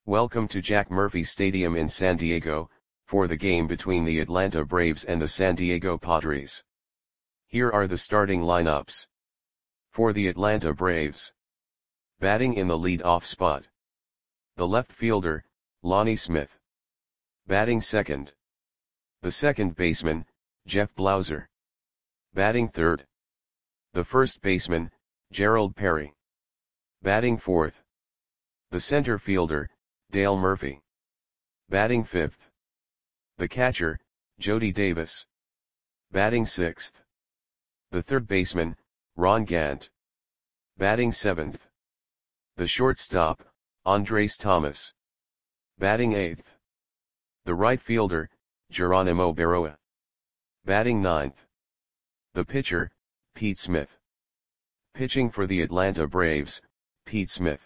Welcome to Jack Murphy Stadium in San Diego, for the game between the Atlanta Braves and the San Diego Padres. Here are the starting lineups. For the Atlanta Braves. Batting in the lead-off spot. The left fielder, Lonnie Smith. Batting second. The second baseman, Jeff Blauser. Batting third. The first baseman, Gerald Perry. Batting fourth. The center fielder, Dale Murphy. Batting fifth. The catcher, Jody Davis. Batting sixth. The third baseman, Ron Gant. Batting seventh. The shortstop, Andres Thomas. Batting eighth. The right fielder, Geronimo Berroa. Batting ninth. The pitcher, Pete Smith. Pitching for the Atlanta Braves, Pete Smith.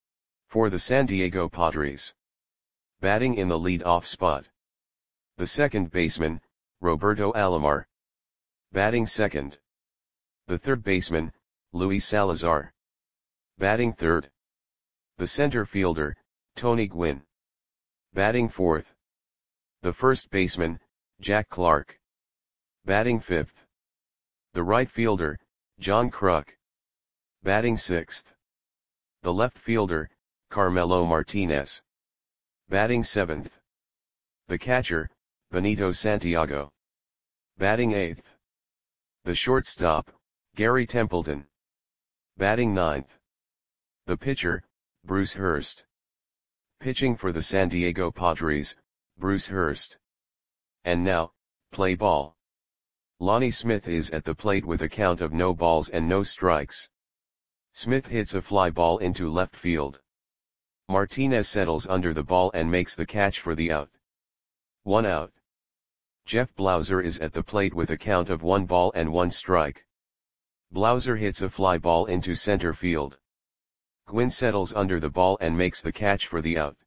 For the San Diego Padres. Batting in the lead-off spot. The second baseman, Roberto Alomar. Batting second. The third baseman, Luis Salazar. Batting third. The center fielder, Tony Gwynn. Batting fourth. The first baseman, Jack Clark. Batting fifth. The right fielder, John Kruk. Batting sixth. The left fielder, Carmelo Martinez. Batting seventh. The catcher, Benito Santiago. Batting eighth. The shortstop, Gary Templeton. Batting ninth. The pitcher, Bruce Hurst. Pitching for the San Diego Padres, Bruce Hurst. And now, play ball. Lonnie Smith is at the plate with a count of no balls and no strikes. Smith hits a fly ball into left field. Martinez settles under the ball and makes the catch for the out. 1 out. Jeff Blauser is at the plate with a count of 1 ball and 1 strike. Blauser hits a fly ball into center field. Gwynn settles under the ball and makes the catch for the out.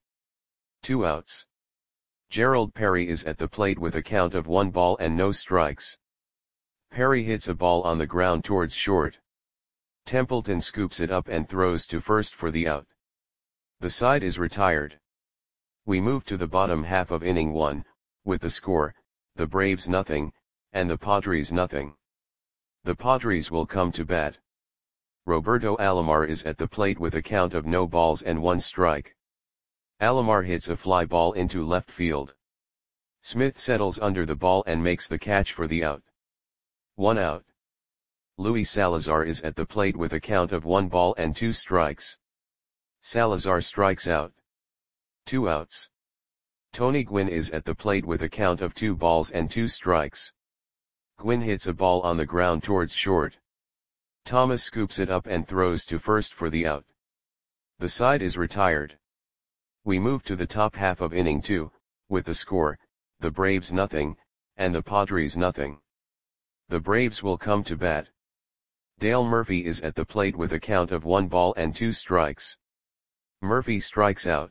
2 outs. Gerald Perry is at the plate with a count of 1 ball and no strikes. Perry hits a ball on the ground towards short. Templeton scoops it up and throws to first for the out. The side is retired. We move to the bottom half of inning 1, with the score, the Braves nothing, and the Padres nothing. The Padres will come to bat. Roberto Alomar is at the plate with a count of no balls and 1 strike. Alomar hits a fly ball into left field. Smith settles under the ball and makes the catch for the out. 1 out. Luis Salazar is at the plate with a count of 1 ball and 2 strikes. Salazar strikes out. 2 outs. Tony Gwynn is at the plate with a count of 2 balls and 2 strikes. Gwynn hits a ball on the ground towards short. Thomas scoops it up and throws to first for the out. The side is retired. We move to the top half of inning 2, with the score, the Braves nothing, and the Padres nothing. The Braves will come to bat. Dale Murphy is at the plate with a count of 1 ball and 2 strikes. Murphy strikes out.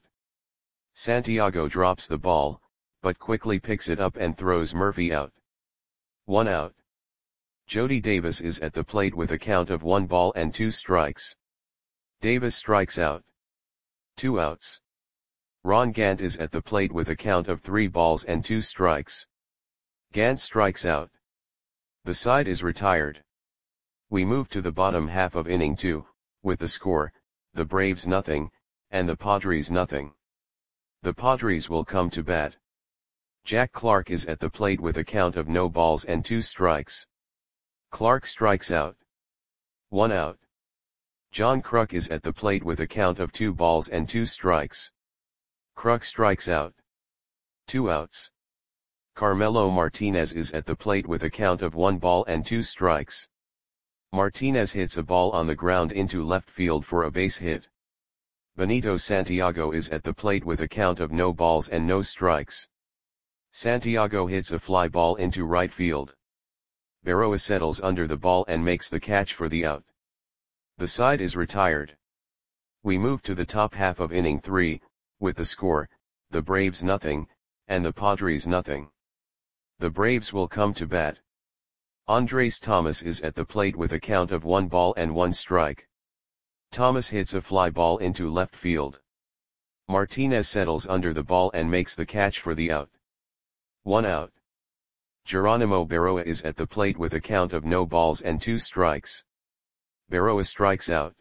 Santiago drops the ball, but quickly picks it up and throws Murphy out. 1 out. Jody Davis is at the plate with a count of 1 ball and 2 strikes. Davis strikes out. 2 outs. Ron Gant is at the plate with a count of 3 balls and 2 strikes. Gant strikes out. The side is retired. We move to the bottom half of inning 2, with the score, the Braves nothing, and the Padres nothing. The Padres will come to bat. Jack Clark is at the plate with a count of no balls and 2 strikes. Clark strikes out. 1 out. John Kruk is at the plate with a count of 2 balls and 2 strikes. Kruk strikes out. 2 outs. Carmelo Martinez is at the plate with a count of 1 ball and 2 strikes. Martinez hits a ball on the ground into left field for a base hit. Benito Santiago is at the plate with a count of no balls and no strikes. Santiago hits a fly ball into right field. Berroa settles under the ball and makes the catch for the out. The side is retired. We move to the top half of inning 3, with the score, the Braves nothing, and the Padres nothing. The Braves will come to bat. Andres Thomas is at the plate with a count of 1 ball and 1 strike. Thomas hits a fly ball into left field. Martinez settles under the ball and makes the catch for the out. 1 out. Geronimo Berroa is at the plate with a count of no balls and 2 strikes. Berroa strikes out.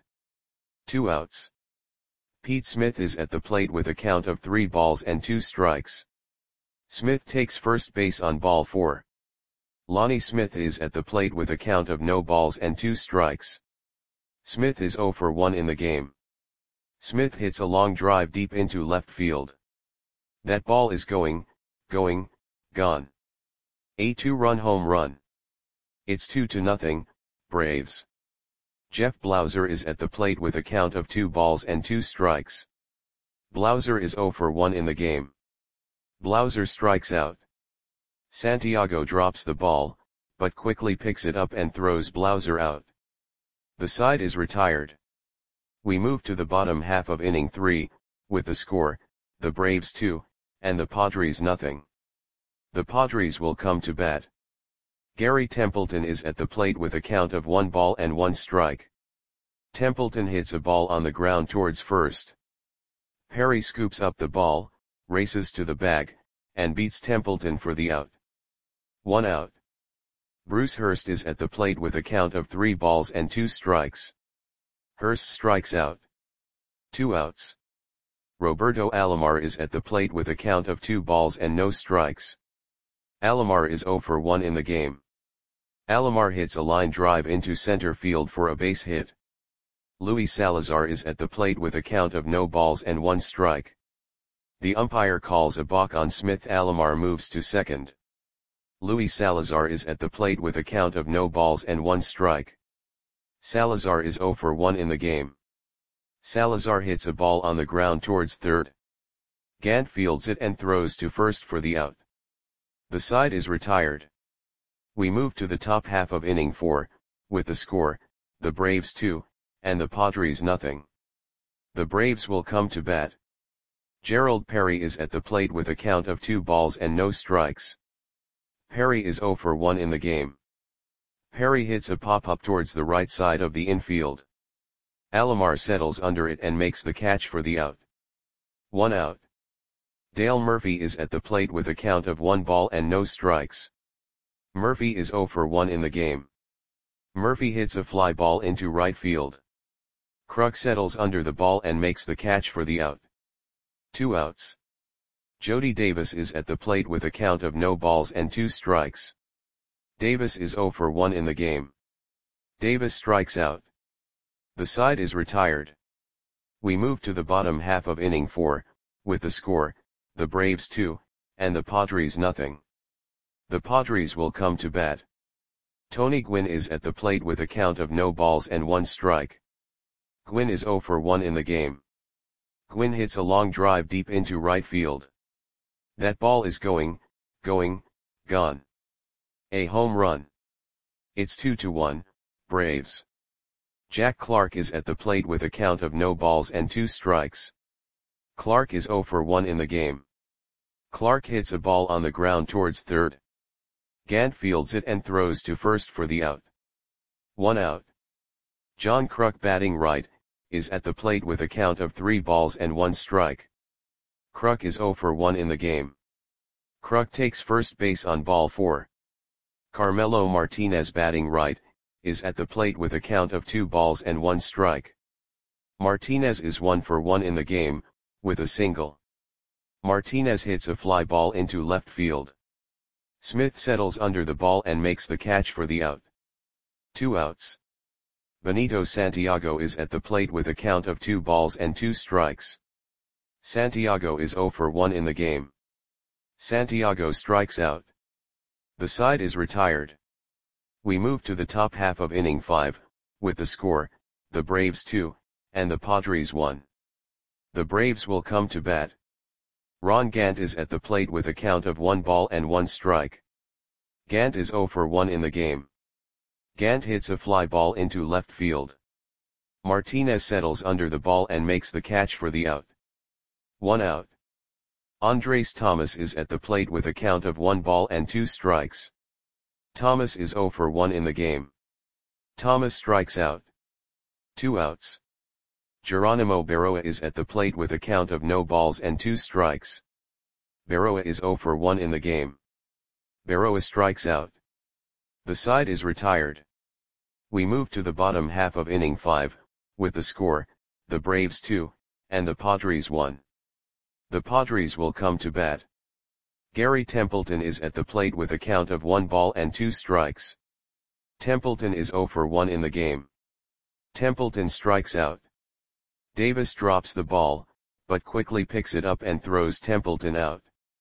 2 outs. Pete Smith is at the plate with a count of 3 balls and 2 strikes. Smith takes first base on ball 4. Lonnie Smith is at the plate with a count of no balls and 2 strikes. Smith is 0 for 1 in the game. Smith hits a long drive deep into left field. That ball is going, gone. A 2-run home run. It's 2-0, Braves. Jeff Blauser is at the plate with a count of 2 balls and 2 strikes. Blauser is 0 for 1 in the game. Blauser strikes out. Santiago drops the ball, but quickly picks it up and throws Blauser out. The side is retired. We move to the bottom half of inning 3, with the score, the Braves 2, and the Padres nothing. The Padres will come to bat. Gary Templeton is at the plate with a count of 1 ball and 1 strike. Templeton hits a ball on the ground towards first. Perry scoops up the ball, races to the bag, and beats Templeton for the out. 1 out. Bruce Hurst is at the plate with a count of 3 balls and 2 strikes. Hurst strikes out. 2 outs. Roberto Alomar is at the plate with a count of 2 balls and no strikes. Alomar is 0 for 1 in the game. Alomar hits a line drive into center field for a base hit. Luis Salazar is at the plate with a count of no balls and 1 strike. The umpire calls a balk on Smith. Alomar moves to second. Luis Salazar is at the plate with a count of no balls and 1 strike. Salazar is 0 for 1 in the game. Salazar hits a ball on the ground towards third. Gant fields it and throws to first for the out. The side is retired. We move to the top half of inning 4, with the score, the Braves 2, and the Padres nothing. The Braves will come to bat. Gerald Perry is at the plate with a count of 2 balls and no strikes. Perry is 0 for 1 in the game. Perry hits a pop-up towards the right side of the infield. Alomar settles under it and makes the catch for the out. 1 out. Dale Murphy is at the plate with a count of 1 ball and no strikes. Murphy is 0 for 1 in the game. Murphy hits a fly ball into right field. Kruk settles under the ball and makes the catch for the out. 2 outs. Jody Davis is at the plate with a count of no balls and 2 strikes. Davis is 0 for 1 in the game. Davis strikes out. The side is retired. We move to the bottom half of inning 4, with the score, the Braves 2, and the Padres nothing. The Padres will come to bat. Tony Gwynn is at the plate with a count of no balls and 1 strike. Gwynn is 0 for 1 in the game. Gwynn hits a long drive deep into right field. That ball is going, gone. A home run. It's 2-1, Braves. Jack Clark is at the plate with a count of no balls and 2 strikes. Clark is 0 for 1 in the game. Clark hits a ball on the ground towards third. Gant fields it and throws to first for the out. 1 out. John Kruk, batting right, is at the plate with a count of 3 balls and 1 strike. Kruk is 0 for 1 in the game. Kruk takes first base on ball 4. Carmelo Martinez, batting right, is at the plate with a count of 2 balls and 1 strike. Martinez is 1 for 1 in the game, with a single. Martinez hits a fly ball into left field. Smith settles under the ball and makes the catch for the out. 2 outs. Benito Santiago is at the plate with a count of 2 balls and 2 strikes. Santiago is 0 for 1 in the game. Santiago strikes out. The side is retired. We move to the top half of inning 5, with the score, the Braves 2, and the Padres 1. The Braves will come to bat. Ron Gant is at the plate with a count of 1 ball and 1 strike. Gant is 0 for 1 in the game. Gant hits a fly ball into left field. Martinez settles under the ball and makes the catch for the out. 1 out. Andres Thomas is at the plate with a count of 1 ball and 2 strikes. Thomas is 0 for 1 in the game. Thomas strikes out. 2 outs. Geronimo Berroa is at the plate with a count of no balls and 2 strikes. Berroa is 0 for 1 in the game. Berroa strikes out. The side is retired. We move to the bottom half of inning 5, with the score, the Braves 2, and the Padres 1. The Padres will come to bat. Gary Templeton is at the plate with a count of 1 ball and 2 strikes. Templeton is 0 for 1 in the game. Templeton strikes out. Davis drops the ball, but quickly picks it up and throws Templeton out.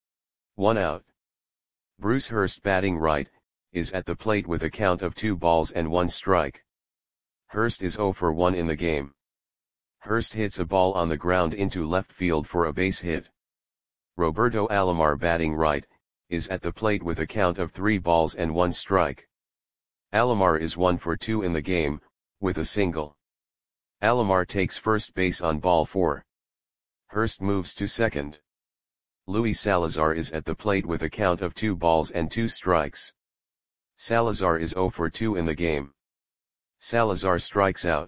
1 out. Bruce Hurst, batting right, is at the plate with a count of 2 balls and 1 strike. Hurst is 0 for 1 in the game. Hurst hits a ball on the ground into left field for a base hit. Roberto Alomar, batting right, is at the plate with a count of 3 balls and 1 strike. Alomar is 1 for 2 in the game, with a single. Alomar takes first base on ball 4. Hurst moves to second. Luis Salazar is at the plate with a count of 2 balls and 2 strikes. Salazar is 0 for 2 in the game. Salazar strikes out.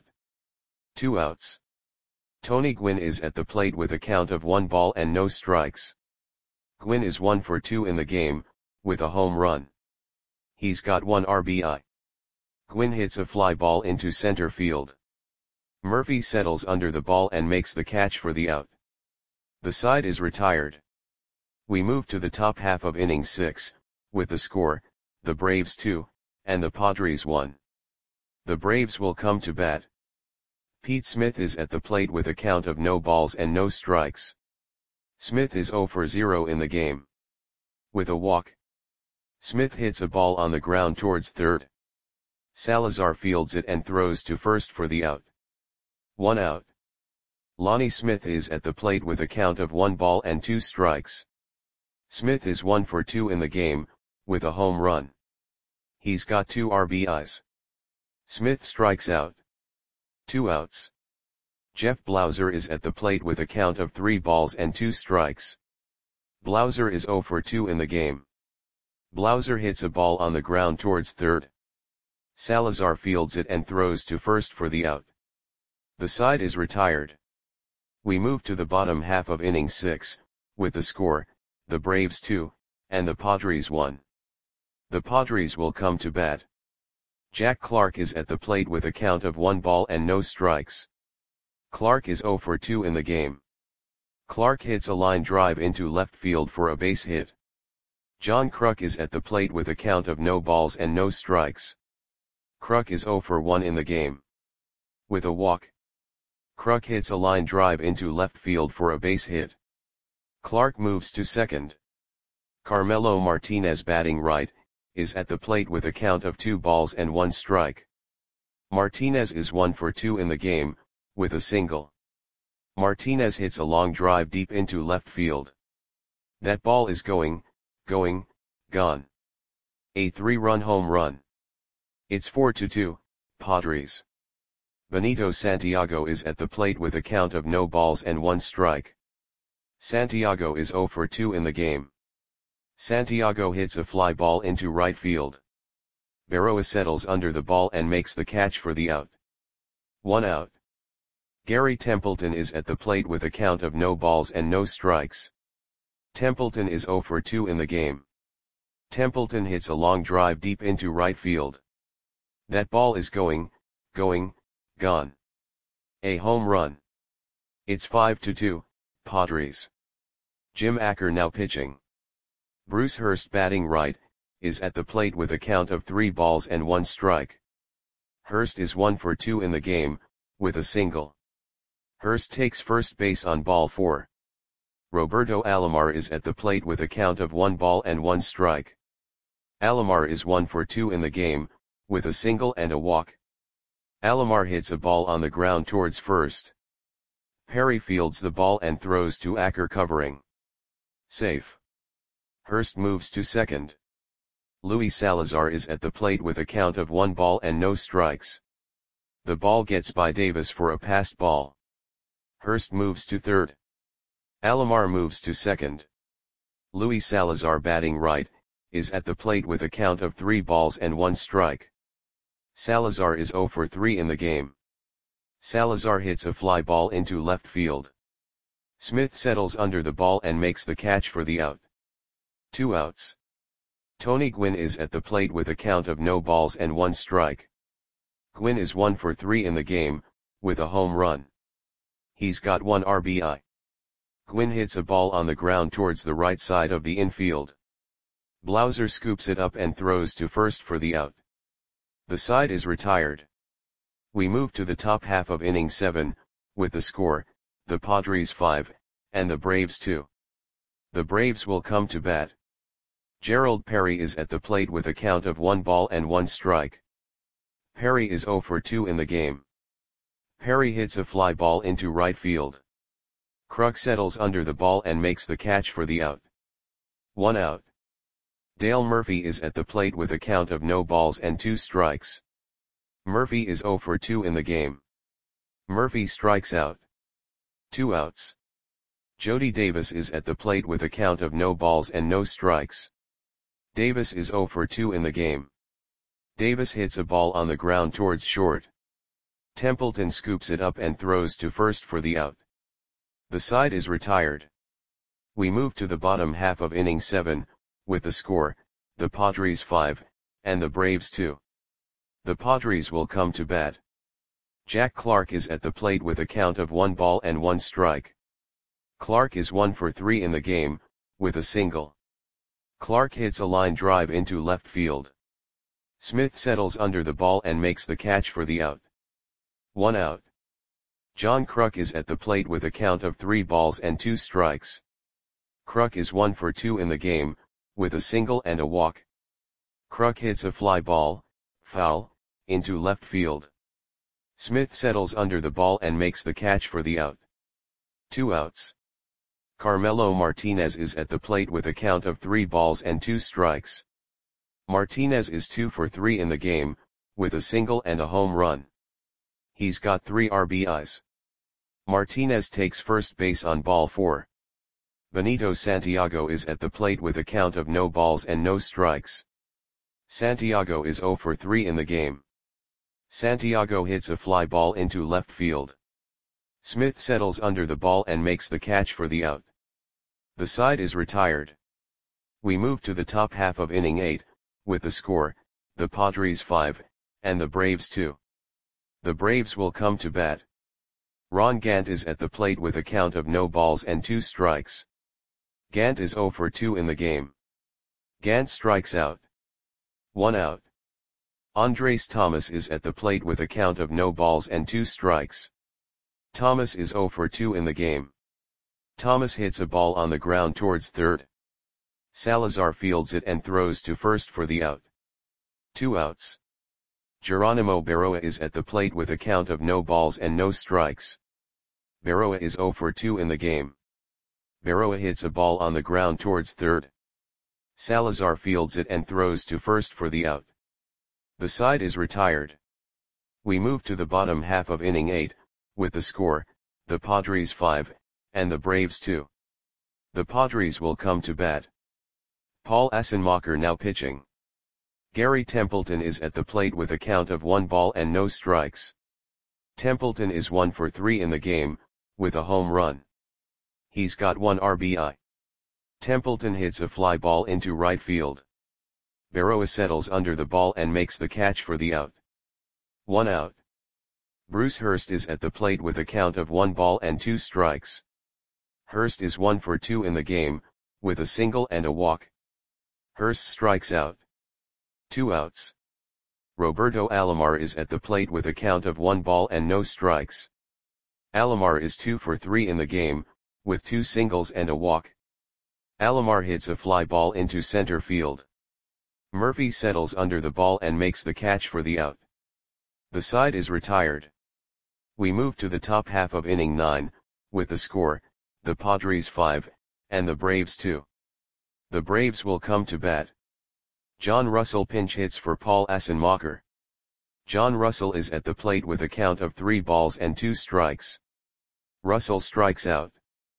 2 outs. Tony Gwynn is at the plate with a count of 1 ball and no strikes. Gwynn is 1 for 2 in the game, with a home run. He's got 1 RBI. Gwynn hits a fly ball into center field. Murphy settles under the ball and makes the catch for the out. The side is retired. We move to the top half of inning 6, with the score, the Braves 2, and the Padres 1. The Braves will come to bat. Pete Smith is at the plate with a count of no balls and no strikes. Smith is 0 for 0 in the game. With a walk. Smith hits a ball on the ground towards third. Salazar fields it and throws to first for the out. 1 out. Lonnie Smith is at the plate with a count of 1 ball and 2 strikes. Smith is 1 for 2 in the game, with a home run. He's got 2 RBIs. Smith strikes out. 2 outs. Jeff Blauser is at the plate with a count of 3 balls and 2 strikes. Blauser is 0 for 2 in the game. Blauser hits a ball on the ground towards third. Salazar fields it and throws to first for the out. The side is retired. We move to the bottom half of inning 6, with the score, the Braves 2, and the Padres 1. The Padres will come to bat. Jack Clark is at the plate with a count of 1 ball and no strikes. Clark is 0 for 2 in the game. Clark hits a line drive into left field for a base hit. John Kruk is at the plate with a count of no balls and no strikes. Kruk is 0 for 1 in the game. With a walk. Kruk hits a line drive into left field for a base hit. Clark moves to second. Carmelo Martinez, batting right, is at the plate with a count of 2 balls and 1 strike. Martinez is 1 for 2 in the game, with a single. Martinez hits a long drive deep into left field. That ball is gone. A 3-run home run. It's 4-2, Padres. Benito Santiago is at the plate with a count of no balls and 1 strike. Santiago is 0 for 2 in the game. Santiago hits a fly ball into right field. Berroa settles under the ball and makes the catch for the out. 1 out. Gary Templeton is at the plate with a count of no balls and no strikes. Templeton is 0 for 2 in the game. Templeton hits a long drive deep into right field. That ball is gone. A home run. It's 5-2, Padres. Jim Acker now pitching. Bruce Hurst, batting right, is at the plate with a count of 3 balls and 1 strike. Hurst is 1 for 2 in the game, with a single. Hurst takes first base on ball 4. Roberto Alomar is at the plate with a count of 1 ball and 1 strike. Alomar is 1 for 2 in the game, with a single and a walk. Alomar hits a ball on the ground towards first. Perry fields the ball and throws to Acker, covering. Safe. Hurst moves to second. Luis Salazar is at the plate with a count of 1 ball and no strikes. The ball gets by Davis for a passed ball. Hurst moves to third. Alomar moves to second. Luis Salazar, batting right, is at the plate with a count of 3 balls and 1 strike. Salazar is 0 for 3 in the game. Salazar hits a fly ball into left field. Smith settles under the ball and makes the catch for the out. 2 outs. Tony Gwynn is at the plate with a count of no balls and 1 strike. Gwynn is 1 for 3 in the game, with a home run. He's got 1 RBI. Gwynn hits a ball on the ground towards the right side of the infield. Blauser scoops it up and throws to first for the out. The side is retired. We move to the top half of inning 7, with the score, the Padres 5, and the Braves 2. The Braves will come to bat. Gerald Perry is at the plate with a count of 1 ball and 1 strike. Perry is 0 for 2 in the game. Perry hits a fly ball into right field. Kruk settles under the ball and makes the catch for the out. 1 out. Dale Murphy is at the plate with a count of no balls and 2 strikes. Murphy is 0 for 2 in the game. Murphy strikes out. 2 outs. Jody Davis is at the plate with a count of no balls and no strikes. Davis is 0 for 2 in the game. Davis hits a ball on the ground towards short. Templeton scoops it up and throws to first for the out. The side is retired. We move to the bottom half of inning 7, with the score, the Padres 5, and the Braves 2. The Padres will come to bat. Jack Clark is at the plate with a count of 1 ball and 1 strike. Clark is 1 for 3 in the game, with a single. Clark hits a line drive into left field. Smith settles under the ball and makes the catch for the out. 1 out. John Kruk is at the plate with a count of 3 balls and 2 strikes. Kruk is 1 for 2 in the game, with a single and a walk. Kruk hits a fly ball, foul, into left field. Smith settles under the ball and makes the catch for the out. 2 outs. Carmelo Martinez is at the plate with a count of 3 balls and 2 strikes. Martinez is 2 for 3 in the game, with a single and a home run. He's got 3 RBIs. Martinez takes first base on ball 4. Benito Santiago is at the plate with a count of no balls and no strikes. Santiago is 0 for 3 in the game. Santiago hits a fly ball into left field. Smith settles under the ball and makes the catch for the out. The side is retired. We move to the top half of inning 8, with the score, the Padres 5, and the Braves 2. The Braves will come to bat. Ron Gant is at the plate with a count of no balls and 2 strikes. Gant is 0 for 2 in the game. Gant strikes out. 1 out. Andres Thomas is at the plate with a count of no balls and 2 strikes. Thomas is 0 for 2 in the game. Thomas hits a ball on the ground towards third. Salazar fields it and throws to first for the out. 2 outs. Geronimo Berroa is at the plate with a count of no balls and no strikes. Berroa is 0 for 2 in the game. Berroa hits a ball on the ground towards third. Salazar fields it and throws to first for the out. The side is retired. We move to the bottom half of inning 8, with the score, the Padres 5, and the Braves 2. The Padres will come to bat. Paul Assenmacher now pitching. Gary Templeton is at the plate with a count of 1 ball and no strikes. Templeton is 1 for 3 in the game, with a home run. He's got 1 RBI. Templeton hits a fly ball into right field. Berroa settles under the ball and makes the catch for the out. 1 out. Bruce Hurst is at the plate with a count of 1 ball and 2 strikes. Hurst is 1 for 2 in the game, with a single and a walk. Hurst strikes out. 2 outs. Roberto Alomar is at the plate with a count of 1 ball and no strikes. Alomar is 2 for 3 in the game, with 2 singles and a walk. Alomar hits a fly ball into center field. Murphy settles under the ball and makes the catch for the out. The side is retired. We move to the top half of inning 9, with the score, the Padres 5, and the Braves 2. The Braves will come to bat. John Russell pinch hits for Paul Assenmacher. John Russell is at the plate with a count of 3 balls and 2 strikes. Russell strikes out.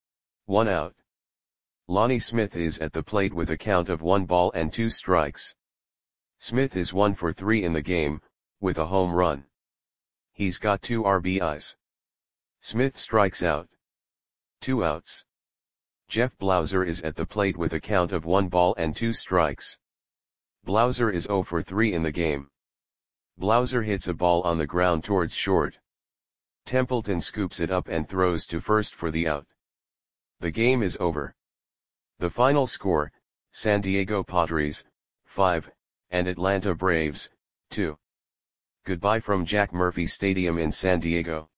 1 out. Lonnie Smith is at the plate with a count of 1 ball and 2 strikes. Smith is 1 for 3 in the game, with a home run. He's got 2 RBIs. Smith strikes out. 2 outs. Jeff Blauser is at the plate with a count of 1 ball and 2 strikes. Blauser is 0 for 3 in the game. Blauser hits a ball on the ground towards short. Templeton scoops it up and throws to first for the out. The game is over. The final score, San Diego Padres, 5, and Atlanta Braves, 2. Goodbye from Jack Murphy Stadium in San Diego.